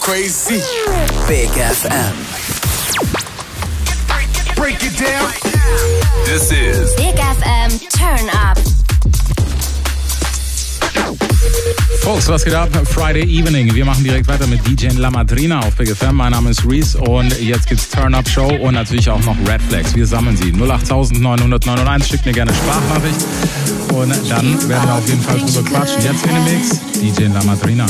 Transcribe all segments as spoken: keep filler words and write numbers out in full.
crazy. Big F M. Break it down. This is Big F M Turn Up. Folks, was geht ab? Friday Evening. Wir machen direkt weiter mit D J La Madrina auf Big F M. Mein Name ist Reese und jetzt gibt's Turn-Up Show und natürlich auch noch Red Flags. Wir sammeln sie. null acht neun neun neun eins. Schickt mir gerne Sprachnachricht und dann werden wir auf jeden Fall drüber quatschen. Jetzt in den Mix, D J La Madrina.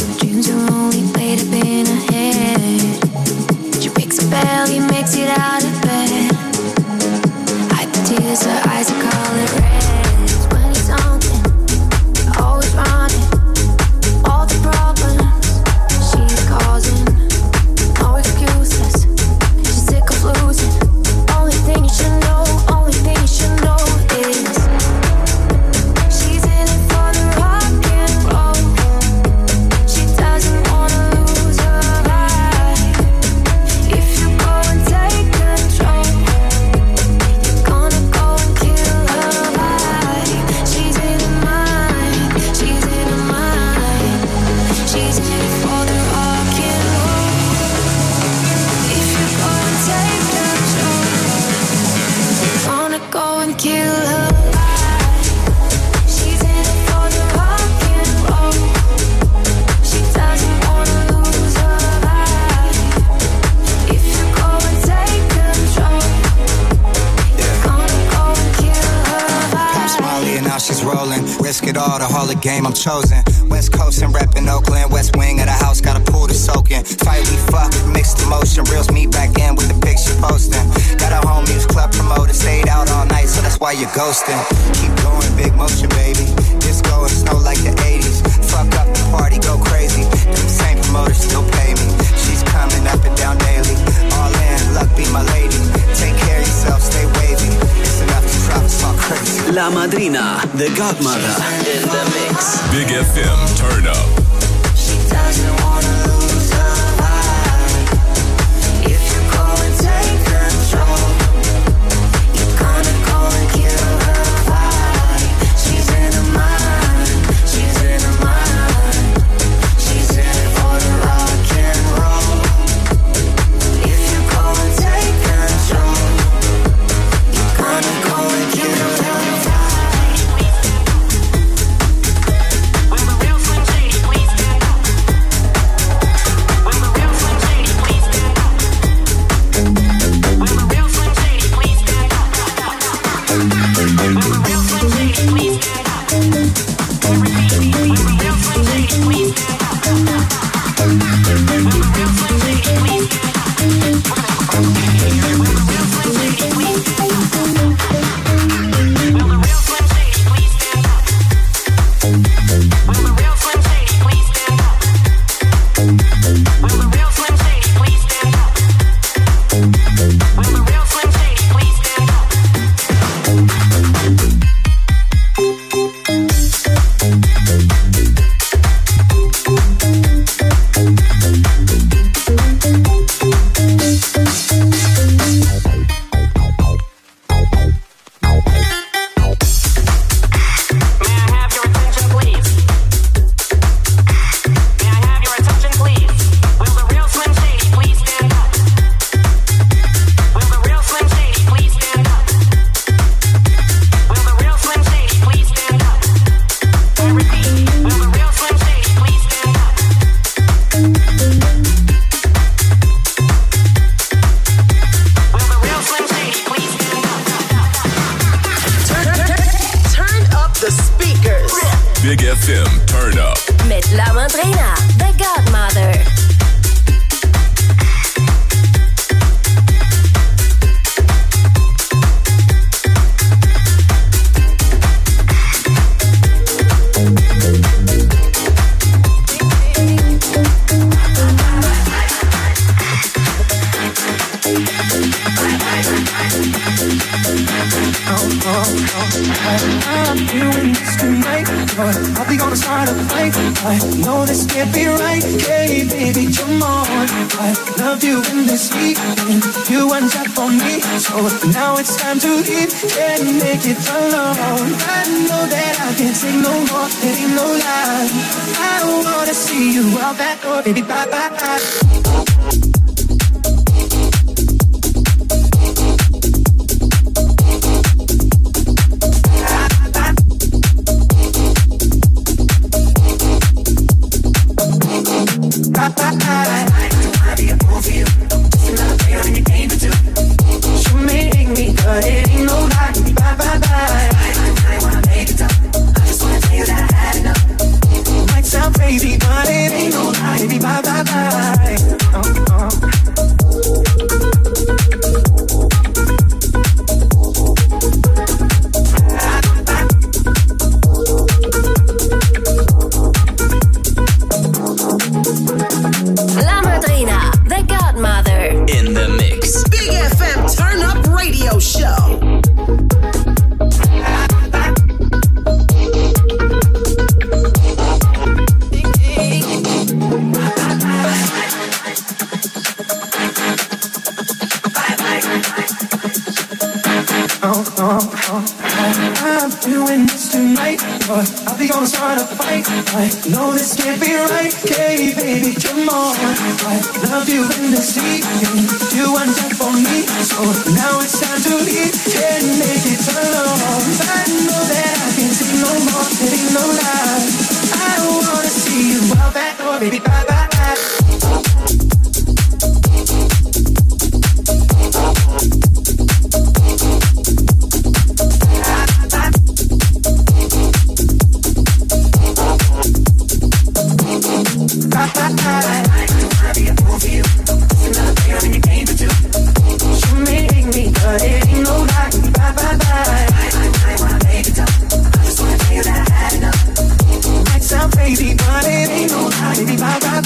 Game I'm chosen. West Coast and reppin' Oakland. West wing of the house, got a pool to soak in. Fight we fuck, mixed emotion. Reels me back in with the picture posting. Got a home use club promoter. Stayed out all night, so that's why you're ghosting. Keep going, big motion, baby. Disco and snow like the eighties. Fuck up the party, go crazy. Them same promoters still pay me. She's coming up and down daily. All in, luck be my lady. Take care of yourself, stay wavy. It's enough to drop us all crazy. La Madrina, the Godmother, in the mix. Big F M, turn up. She doesn't wanna lose her vibe. If you go and take control, you're gonna go and kill her vibe. She's in her mind, she's in her mind. She's in it for the rock and roll. If you go and take control, you're gonna go and kill her vibe. Big F M, turn up. Mit La Madrina, the Godmother. I'm feeling this tonight. but are we gonna start a fight? I know this can't be right. Hey, baby, come on. I love you in this heat, and you want that for me. So now it's time to leave. Can't make it alone. I know that I can't take no more. There ain't no lie. I don't wanna see you out that door, baby. Bye bye bye. No, this can't be right. Hey, baby, come on. I love you in the sea. You want that for me. So now it's time to leave. Can't make it alone. I know that I can't see no more. There ain't no lie. I don't wanna see you out that door, baby. Bye bye bye. Baby, but it ain't no lie. Baby, bye bye.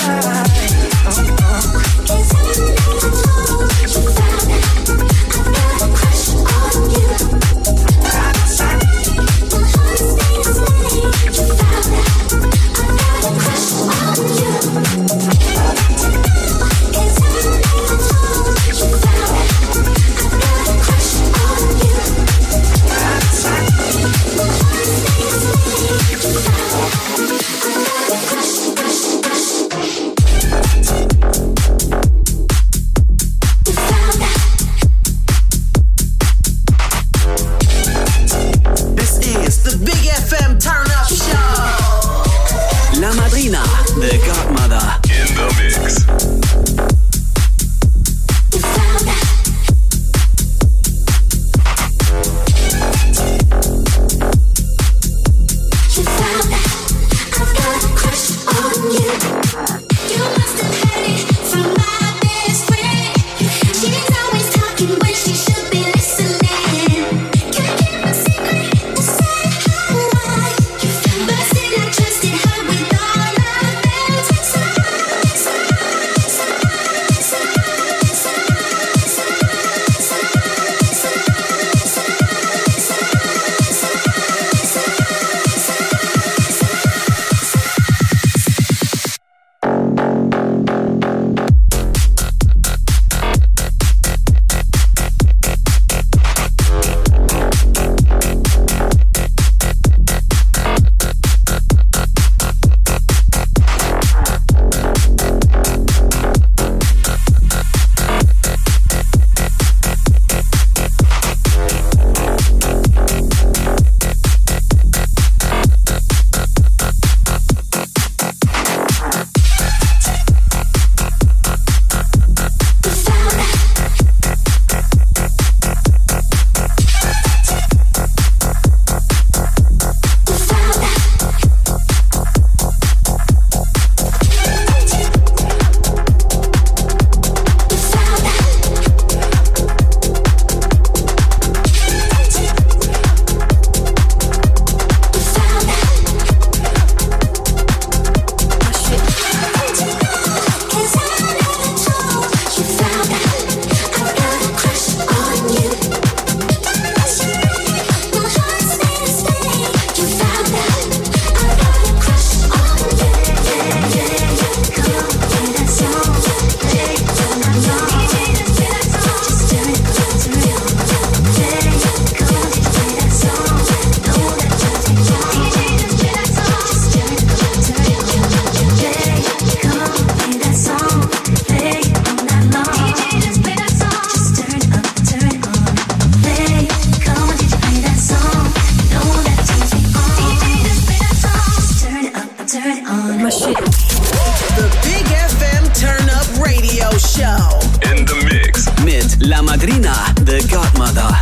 Madrina, the Godmother.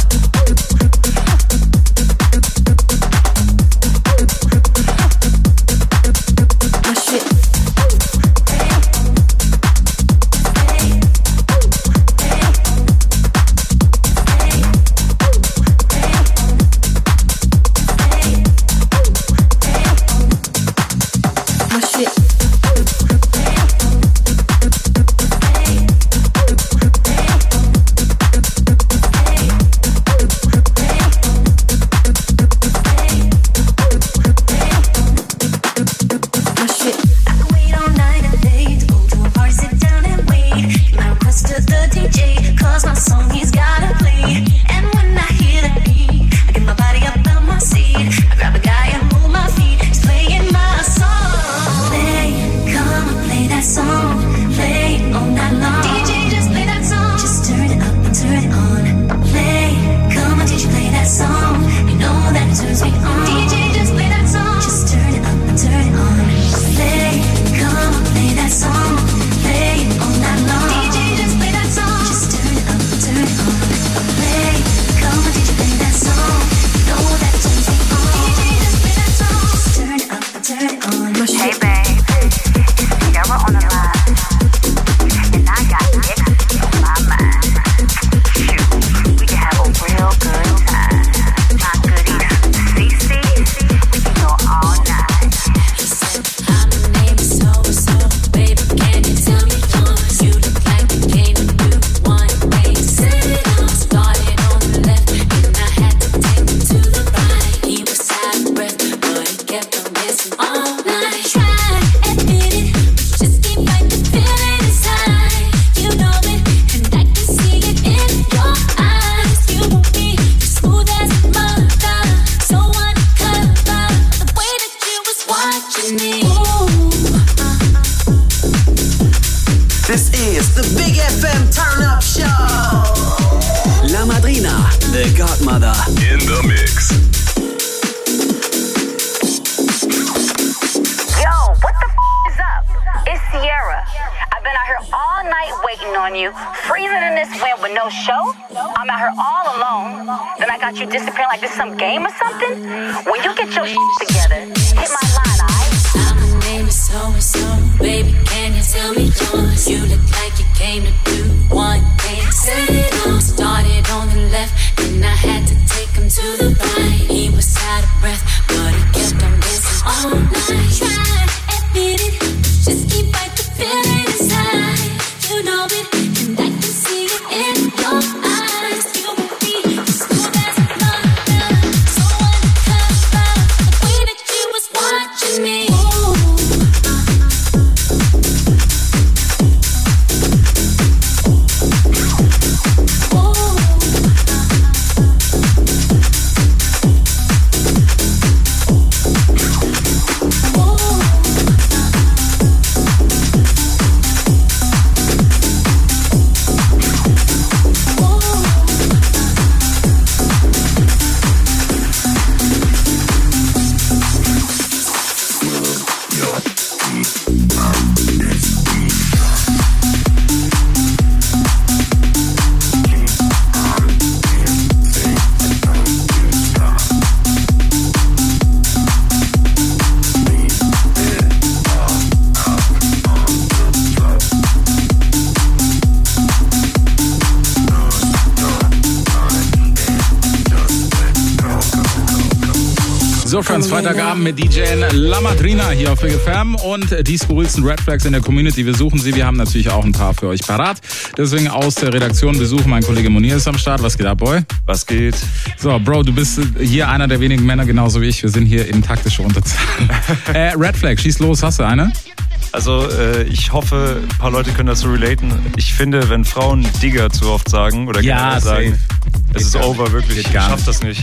So, Friends, Freitagabend mit D J La Madrina hier auf Big F M und die skurrilsten Red Flags in der Community. Wir suchen sie, wir haben natürlich auch ein paar für euch parat. Deswegen aus der Redaktion besuchen, mein Kollege Monir ist am Start. Was geht ab, Boy? Was geht? So, Bro, du bist hier einer der wenigen Männer, genauso wie ich. Wir sind hier in taktischer Unterzahl. äh, Red Flag, schieß los, hast du eine? Also äh, ich hoffe, ein paar Leute können das so relaten. Ich finde, wenn Frauen Digger zu oft sagen oder ja, sagen, safe. es ist over, wirklich. Ich schaff das nicht.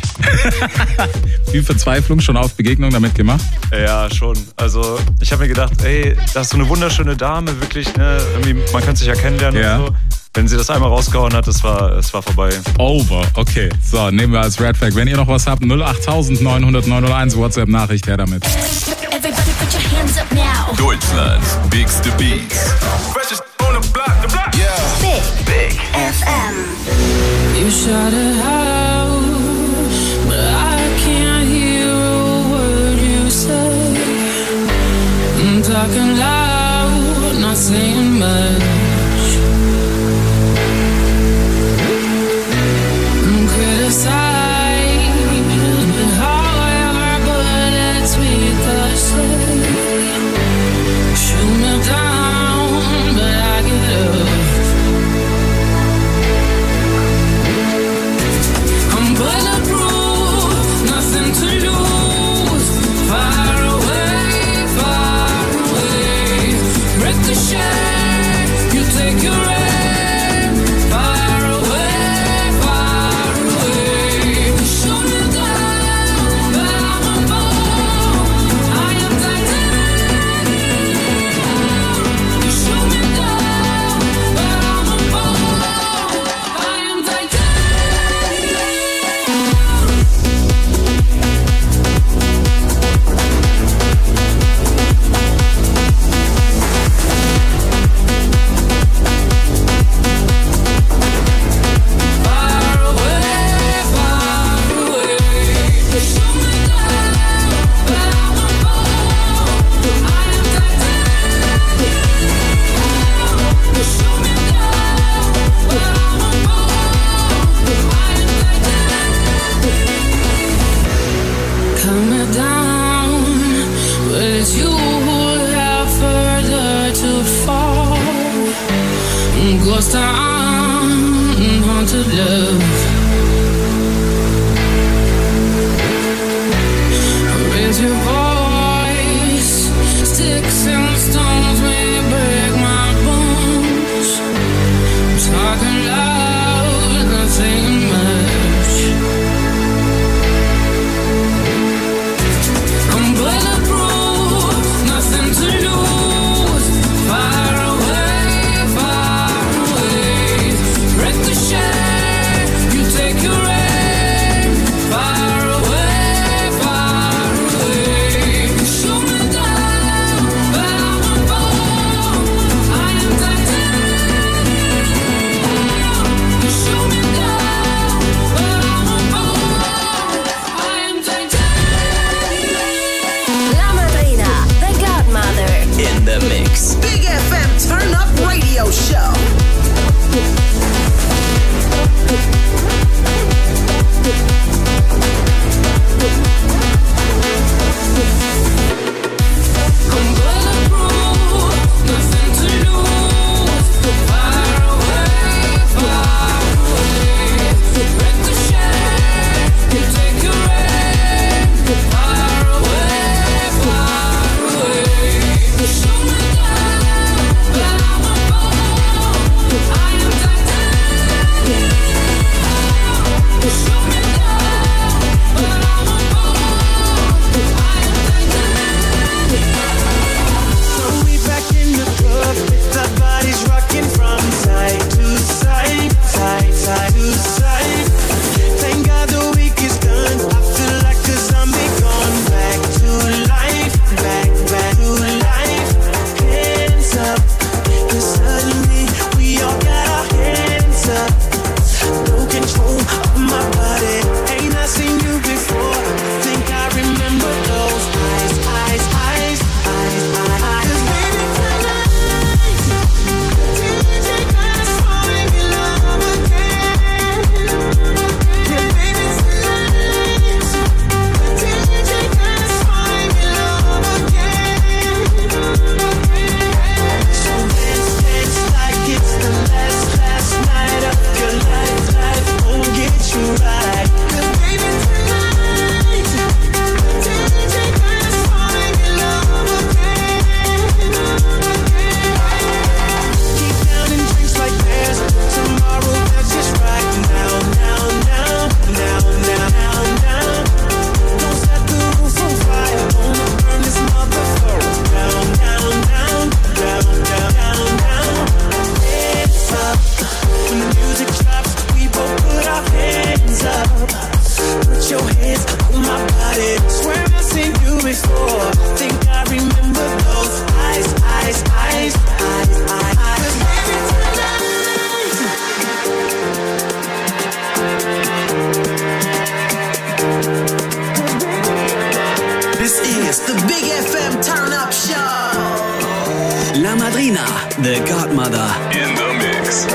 Viel Verzweiflung schon auf Begegnung damit gemacht? Ja, schon. Also ich habe mir gedacht, ey, das ist so eine wunderschöne Dame, wirklich, ne? Irgendwie, man kann sich ja kennenlernen ja. und so. Wenn sie das einmal rausgehauen hat, das war, es war vorbei. Over, okay. So, nehmen wir als Red Flag. Wenn ihr noch was habt, null acht neun null null neun null eins, WhatsApp-Nachricht, her damit. Deutschlands biggste Beats. Big, Big F M. You shout it out, but I can't hear a word you say. I'm talking loud, not saying much. I'm criticized, but however, but let's make a say. Shoot me down, but I get up. Madrina, the Godmother. In the mix.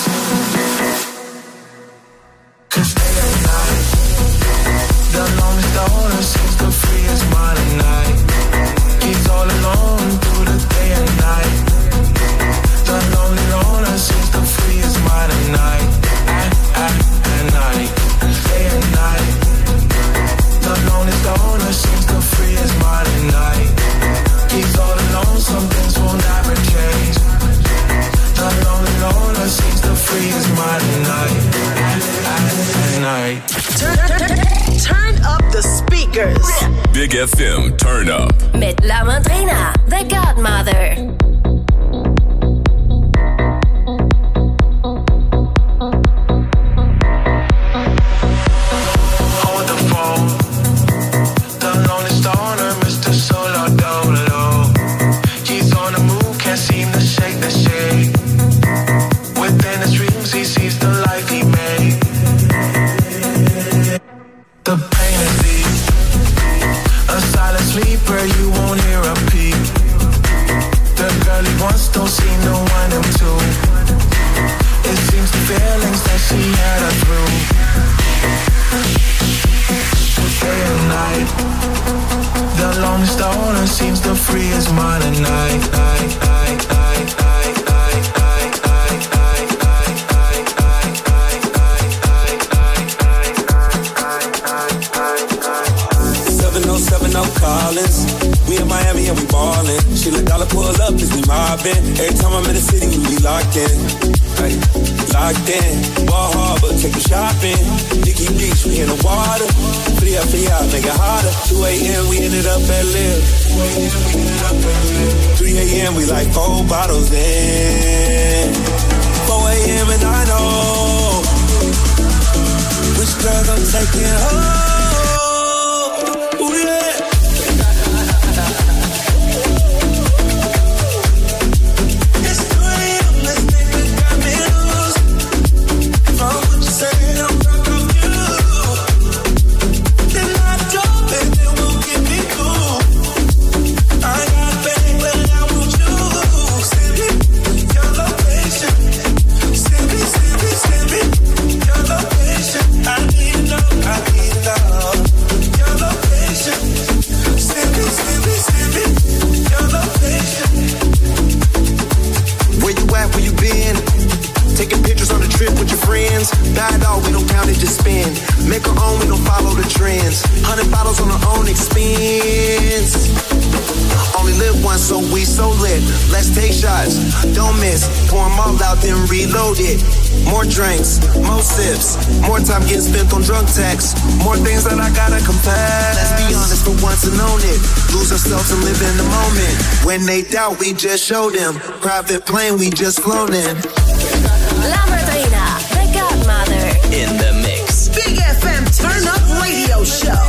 Cause day and night, the longest Speakers. Big F M Turn Up. Mit La Madrina, The Godmother. Seems to free his mind at night, night, night, night, night, night, night, night, night, night, night, night. seven oh seven oh Collins. We in Miami and we ballin'. She let dollar pull up cause we mobbin'. Every time I'm in the city, we be locked in. Hey, locked in. Ball Harbor, take you shopping. Nikki Beach, we in the water. Fria, fria, make it harder. two a.m. we ended up at Live. three a.m. we like four bottles in. four a.m. and I know which girls I'm taking home. Ooh, yeah. It's three a.m. let's make it got me loose. From what you say, I'm drunk off you. Then I drop it, then we'll get me cool. I got pain, but I want you. Send me your location. Send me, send me, send me your location. I need to know, I need to know your location. Send me, send me, send me your location. Where you at, where you been? Taking pictures on the trip with your friends. Buy it all, we don't count it, just spend. Make our own, we don't follow the trends. Hundred bottles on our own expense. Only live once, so we so lit. Let's take shots, don't miss. Pour them all out, then reload it. More drinks, more sips. More time getting spent on drunk texts. More things that I gotta confess. Let's be honest for once and own it. Lose ourselves and live in the moment. When they doubt, we just show them. Private plane, we just flown in. La Madrina, The Godmother. In the mix. Big F M Turn Up Radio Show.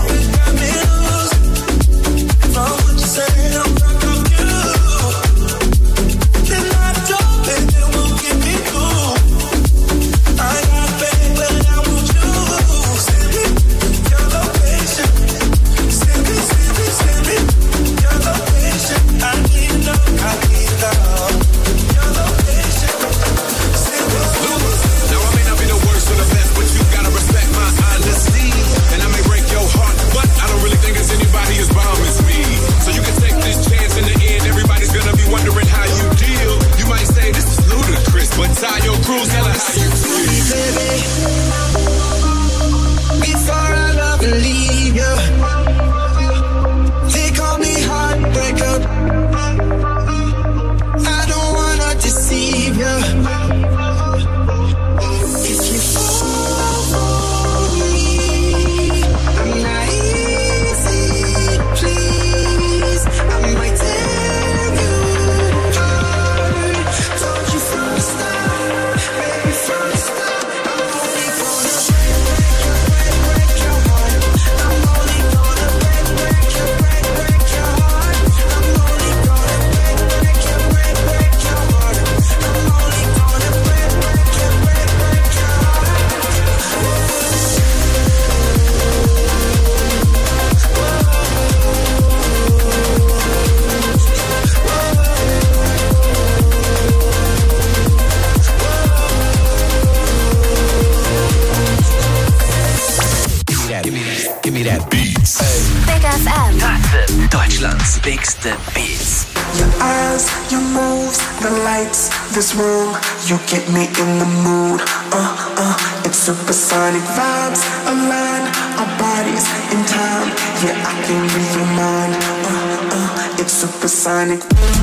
Deutschlands bigste Beats. Your eyes, your moves, the lights, this room, you get me in the mood. Uh, uh, it's supersonic vibes, align our bodies in time. Yeah, I can read your mind. Uh, uh, it's supersonic.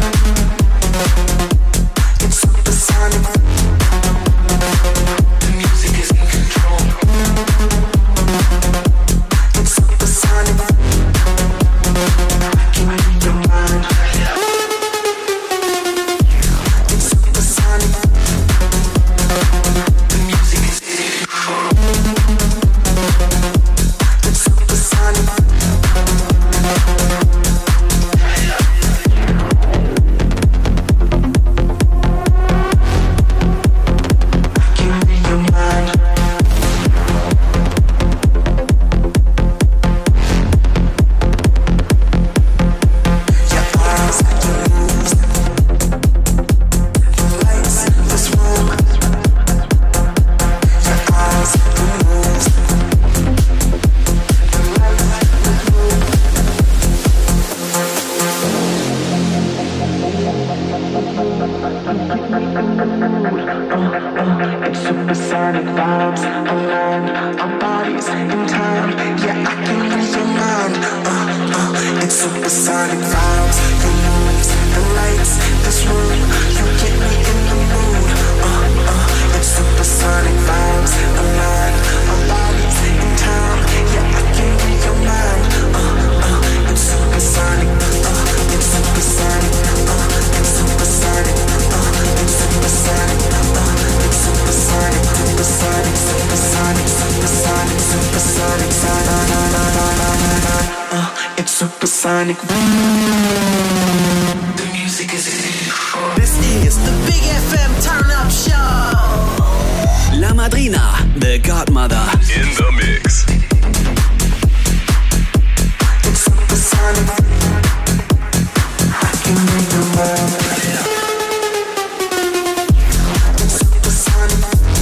It's supersonic. The music is in control. It's supersonic. supersonic vibes, the moves, the lights, this room, you get me in the mood. Uh, uh, it's supersonic vibes, alive, our bodies in time. Yeah, I can read your mind. Uh, uh, it's supersonic. Uh, it's supersonic. Uh, it's supersonic. Uh, it's supersonic. Uh, it's supersonic. Supersonic. Supersonic. Supersonic. Supersonic. Uh, it's supersonic. The music is in. This is the Big F M Turn Up Show. La Madrina, the Godmother. In the mix. It's supersonic. I can read your mind. It's supersonic.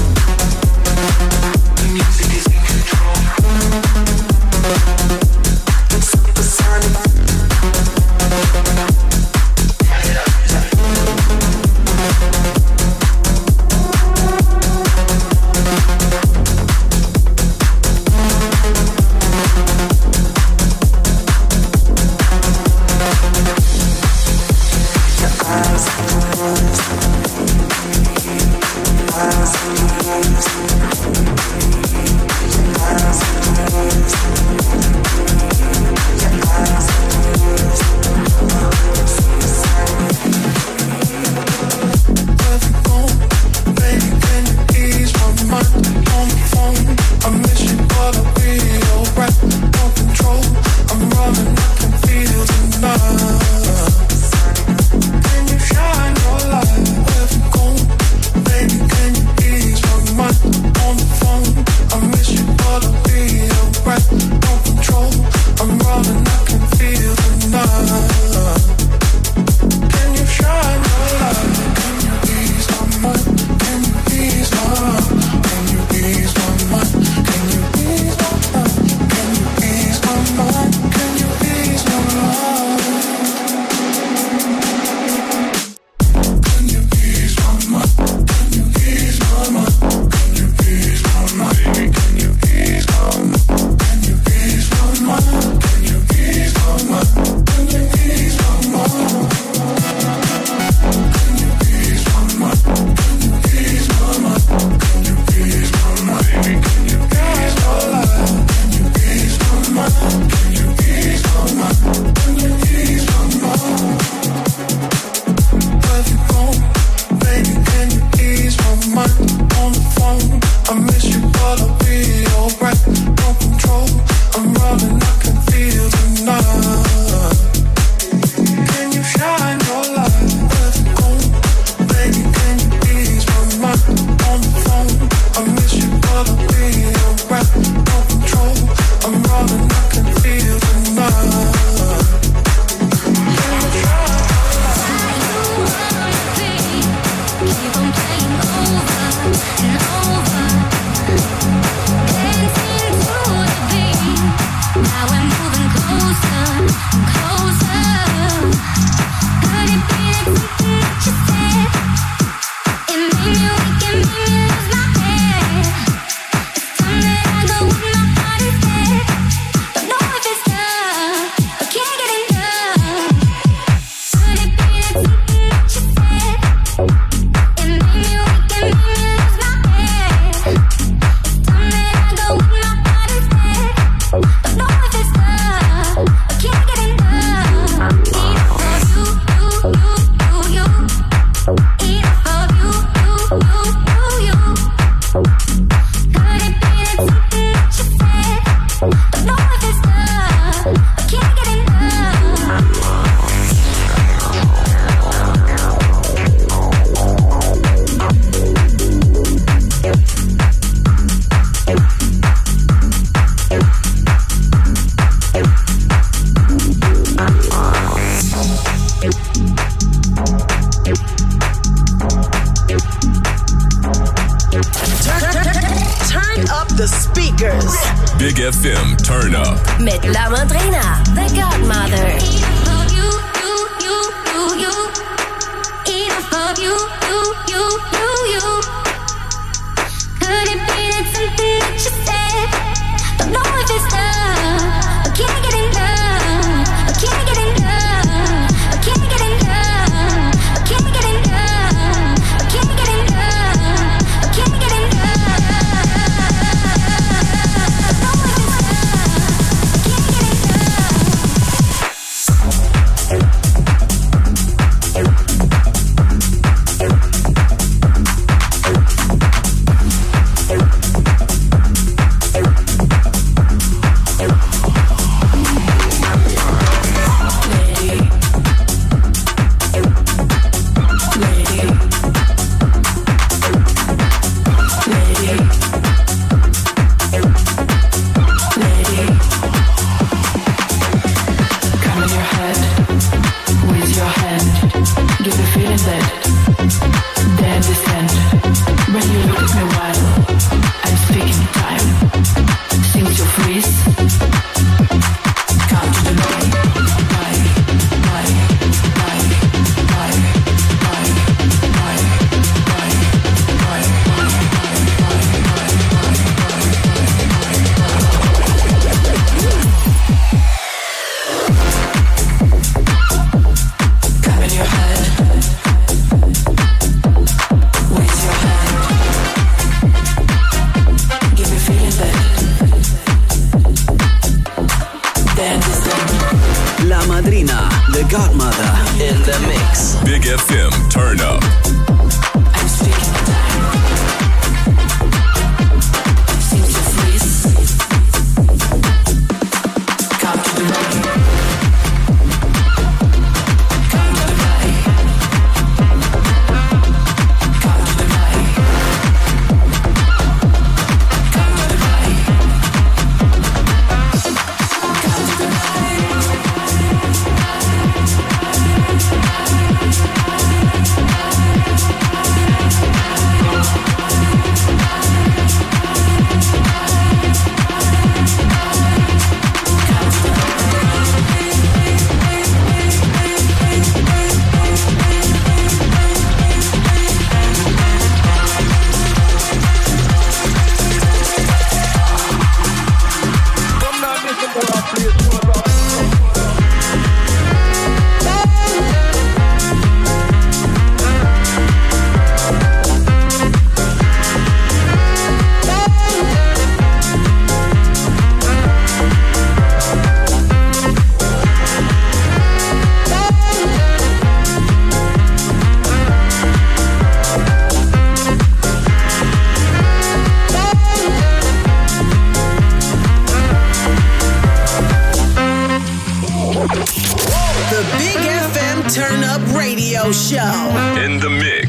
The music is in control. It's supersonic. Big F M Turn Up. Met La Madrina, the Godmother. Could it be that something that you said? Don't know if it's love, I can't get enough, I can't get enough.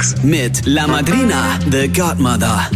Mix. Mit La Madrina, The Godmother.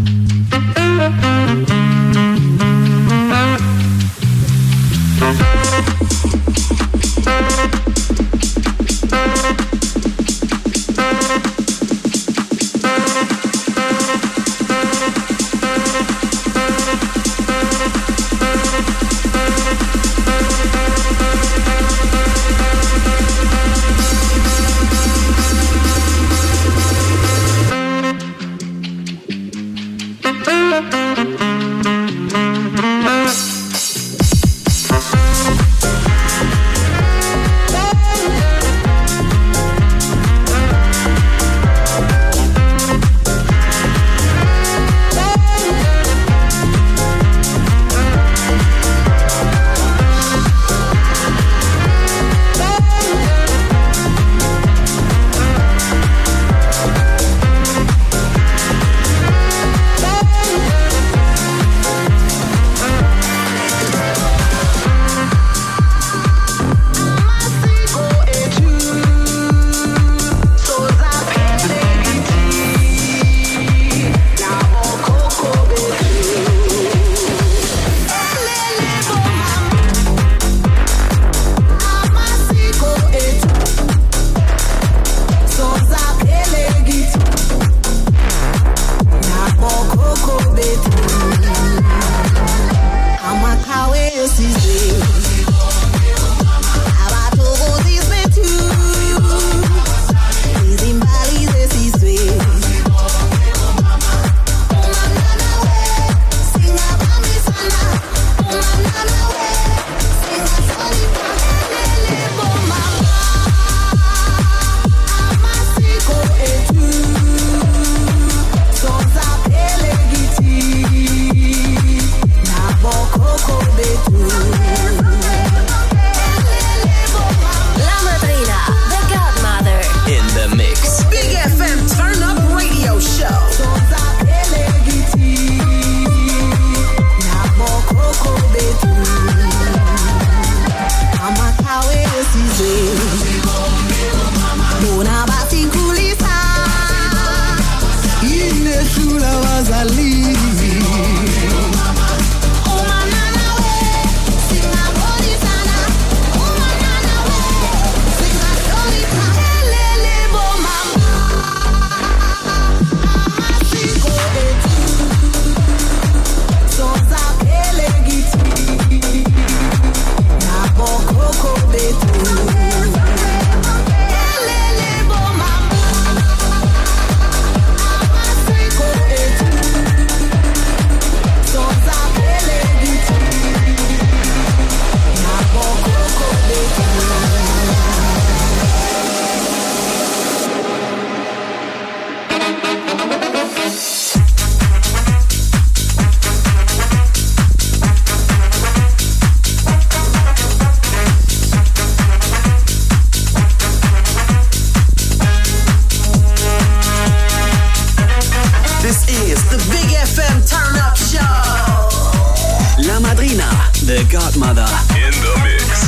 The Godmother. In the mix.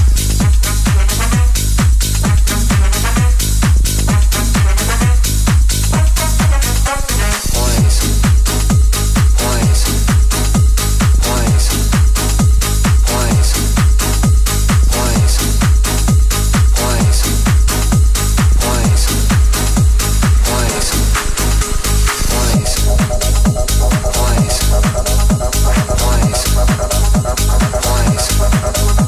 Twice.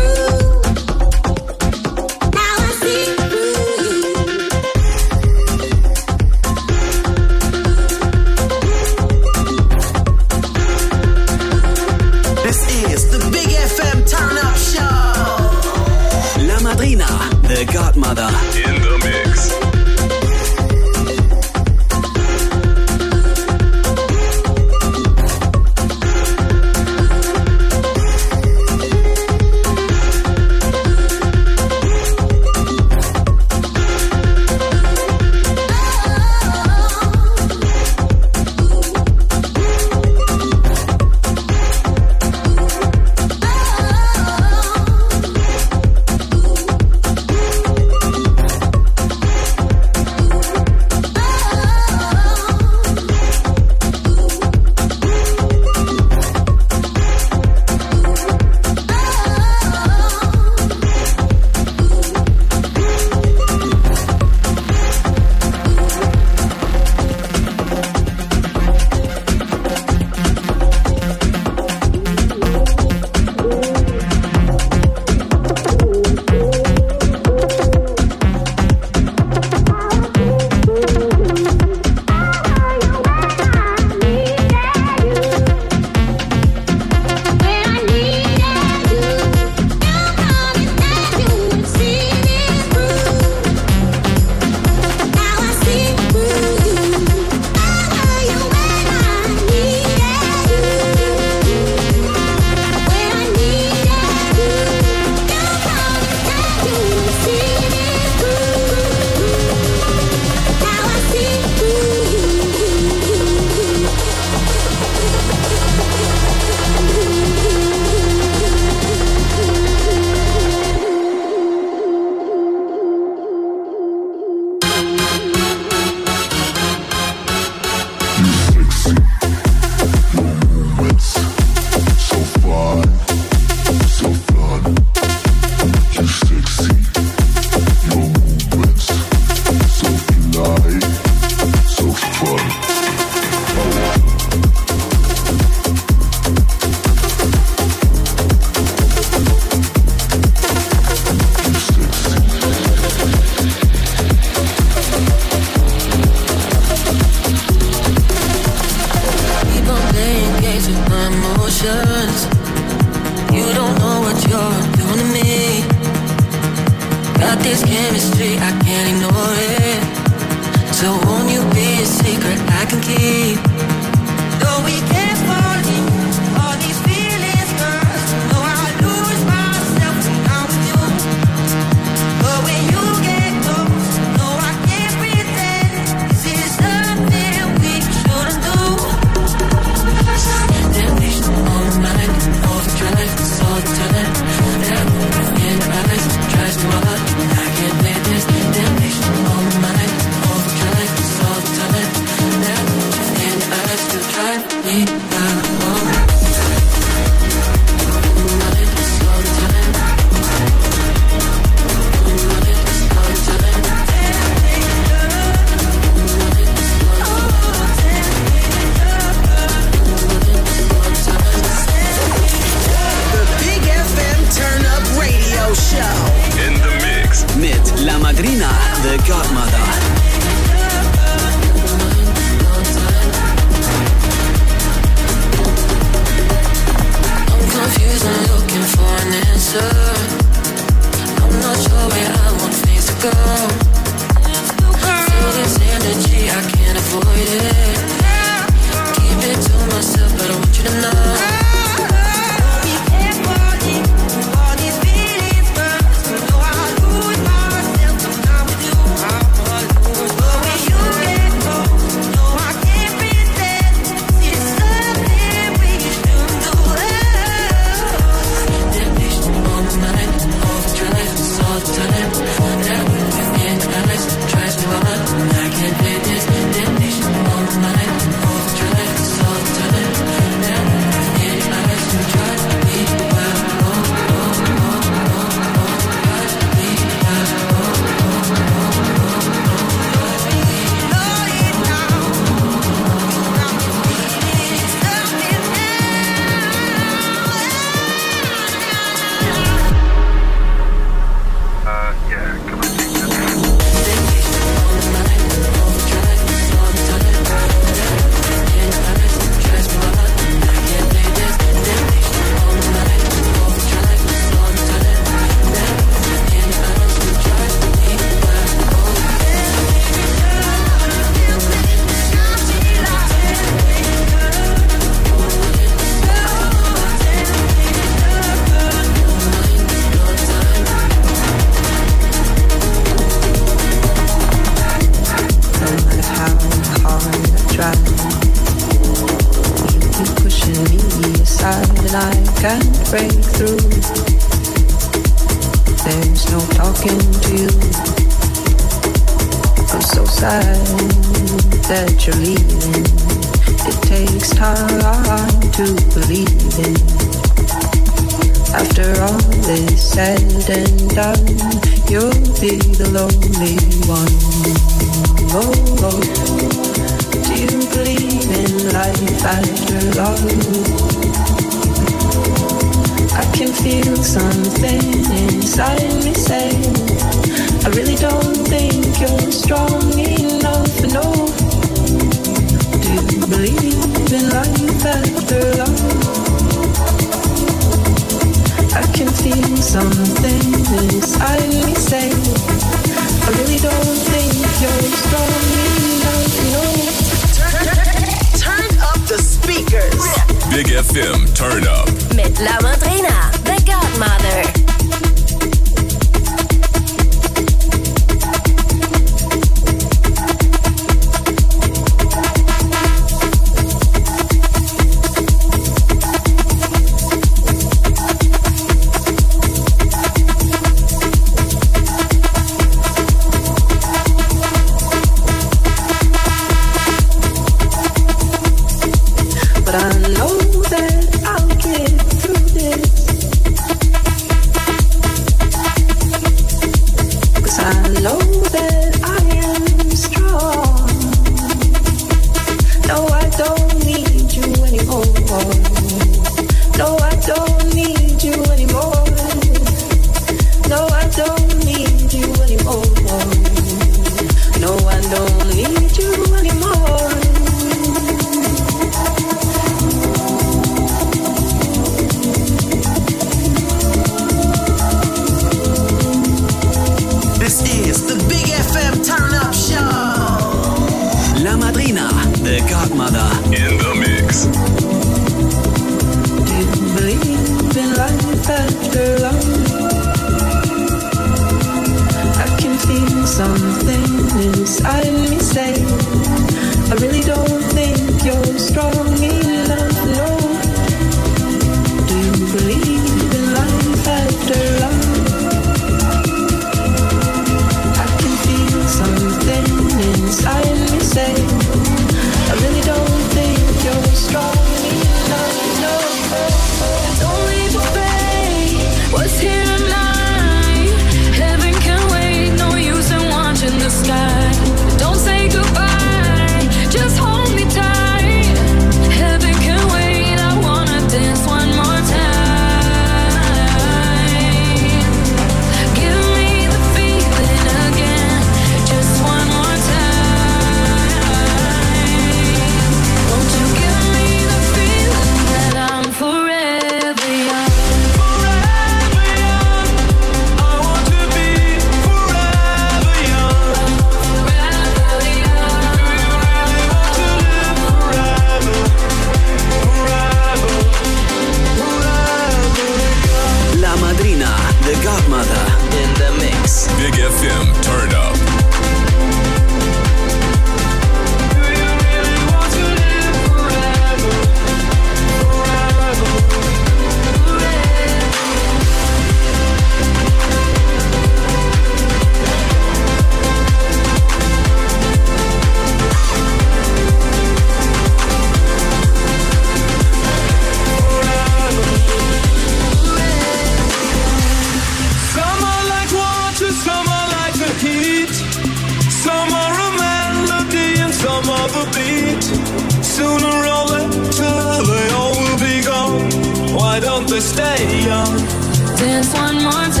Dance one more time.